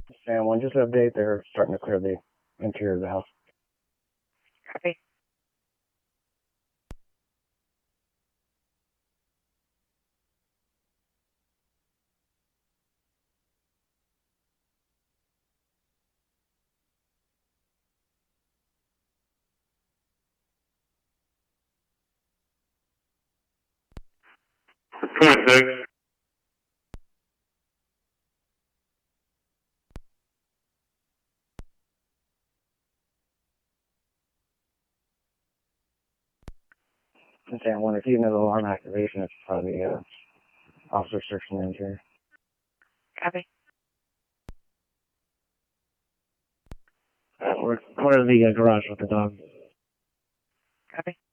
Sam 1, just an update. They're starting to clear the interior of the house. Copy. Sam 1, if you know the alarm activation, it's probably officer searching the interior. Copy. We're corner of the garage with the dog. Copy.